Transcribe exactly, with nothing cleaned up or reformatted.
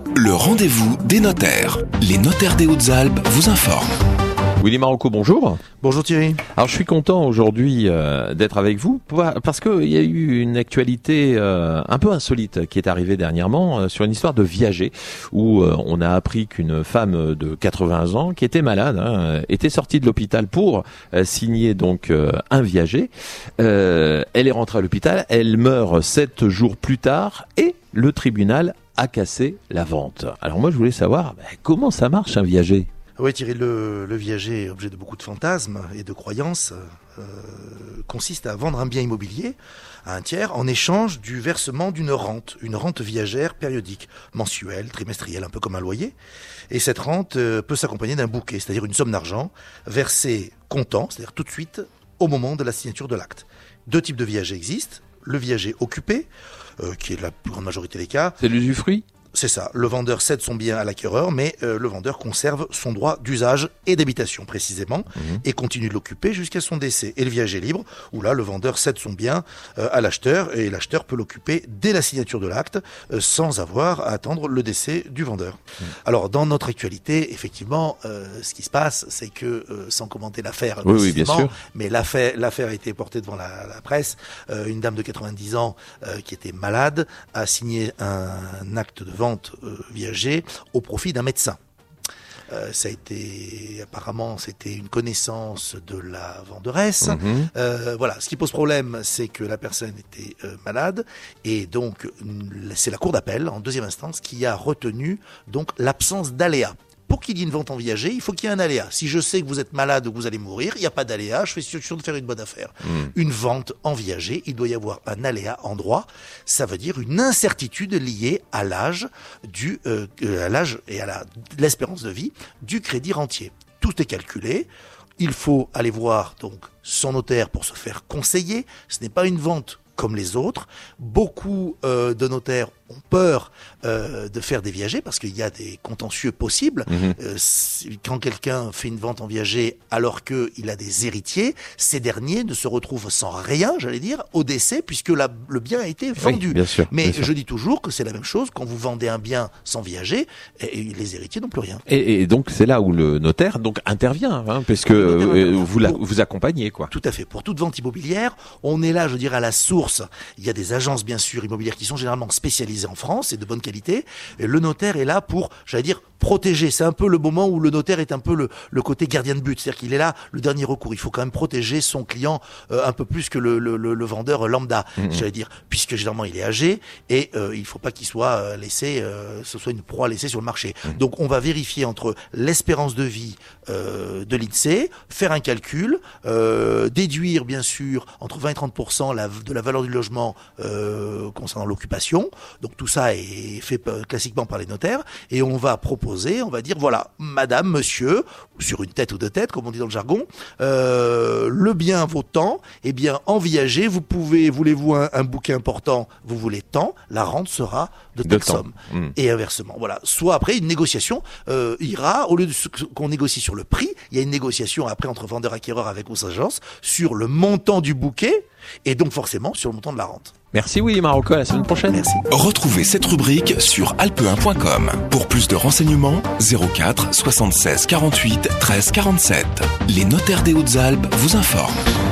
Le rendez-vous des notaires. Les notaires des Hautes-Alpes vous informent. Willy Marocco, bonjour. Bonjour Thierry. Alors je suis content aujourd'hui euh, d'être avec vous parce qu'il y a eu une actualité euh, un peu insolite qui est arrivée dernièrement euh, sur une histoire de viager où euh, on a appris qu'une femme de quatre-vingts ans qui était malade hein, était sortie de l'hôpital pour euh, signer donc euh, un viager. Euh, elle est rentrée à l'hôpital, elle meurt sept jours plus tard et le tribunal a cassé la vente. Alors moi je voulais savoir bah, comment ça marche un viager. Oui Thierry, le, le viager, objet de beaucoup de fantasmes et de croyances, euh, consiste à vendre un bien immobilier à un tiers en échange du versement d'une rente, une rente viagère périodique, mensuelle, trimestrielle, un peu comme un loyer. Et cette rente euh, peut s'accompagner d'un bouquet, c'est-à-dire une somme d'argent versée comptant, c'est-à-dire tout de suite au moment de la signature de l'acte. Deux types de viagers existent. Le viager occupé, euh, qui est la plus grande majorité des cas. C'est l'usufruit ? C'est ça, le vendeur cède son bien à l'acquéreur, mais euh, le vendeur conserve son droit d'usage et d'habitation précisément, mmh. et continue de l'occuper jusqu'à son décès. Et le viager libre, où là le vendeur cède son bien euh, à l'acheteur, et l'acheteur peut l'occuper dès la signature de l'acte, euh, sans avoir à attendre le décès du vendeur. Mmh. Alors dans notre actualité, effectivement, euh, ce qui se passe, c'est que, euh, sans commenter l'affaire, oui, oui, bien sûr. mais l'affaire, l'affaire a été portée devant la, la presse, euh, une dame de quatre-vingt-dix ans euh, qui était malade a signé un, un acte de vente euh, viager au profit d'un médecin. Euh, ça a été, apparemment, c'était une connaissance de la venderesse. Mmh. Euh, voilà. Ce qui pose problème, c'est que la personne était euh, malade et donc c'est la cour d'appel en deuxième instance qui a retenu donc l'absence d'aléa. Pour qu'il y ait une vente en viager, il faut qu'il y ait un aléa. Si je sais que vous êtes malade ou que vous allez mourir, il n'y a pas d'aléa, je suis sûr de faire une bonne affaire. Mmh. Une vente en viager, il doit y avoir un aléa en droit. Ça veut dire une incertitude liée à l'âge du, euh, à l'âge et à la, l'espérance de vie du crédit rentier. Tout est calculé. Il faut aller voir donc son notaire pour se faire conseiller. Ce n'est pas une vente comme les autres. Beaucoup euh, de notaires ont peur euh, de faire des viagers parce qu'il y a des contentieux possibles. Mmh. Euh, quand quelqu'un fait une vente en viager alors qu'il a des héritiers, ces derniers ne se retrouvent sans rien, j'allais dire, au décès puisque la, le bien a été vendu. Oui, bien sûr, Mais bien je sûr. dis toujours que c'est la même chose quand vous vendez un bien sans viager et, et les héritiers n'ont plus rien. Et, et donc c'est là où le notaire donc intervient, hein, puisque euh, vous, la, vous accompagnez quoi. Tout à fait. Pour toute vente immobilière, on est là, je dirais, à la source. Il y a des agences bien sûr immobilières qui sont généralement spécialisées en France et de bonne qualité. Et le notaire est là pour, j'allais dire, protéger. C'est un peu le moment où le notaire est un peu le, le côté gardien de but. C'est-à-dire qu'il est là, le dernier recours. Il faut quand même protéger son client euh, un peu plus que le, le, le, le vendeur lambda, mmh. j'allais dire, puisque généralement il est âgé et euh, il ne faut pas qu'il soit euh, laissé, euh, ce soit une proie laissée sur le marché. Mmh. Donc on va vérifier entre l'espérance de vie euh, de l'I N S E E, faire un calcul, euh, déduire bien sûr entre vingt et trente pour cent la, de la valeur du logement euh, concernant l'occupation. Donc tout ça est fait classiquement par les notaires et on va proposer, on va dire voilà, madame, monsieur, sur une tête ou deux têtes, comme on dit dans le jargon, euh, le bien vaut tant, et bien en viager, vous pouvez, voulez-vous un, un bouquet important, vous voulez tant, la rente sera de telle somme. Mmh. Et inversement, voilà. Soit après, une négociation euh, ira, au lieu de ce qu'on négocie sur le prix, il y a une négociation après entre vendeur-acquéreur avec vos agences sur le montant du bouquet, et donc forcément sur le montant de la rente. Merci Willy Marocco, à la semaine prochaine. Merci. Retrouvez cette rubrique sur alpe un point com. Pour plus de renseignements, zéro quatre soixante-seize quarante-huit treize quarante-sept. Les notaires des Hautes-Alpes vous informent.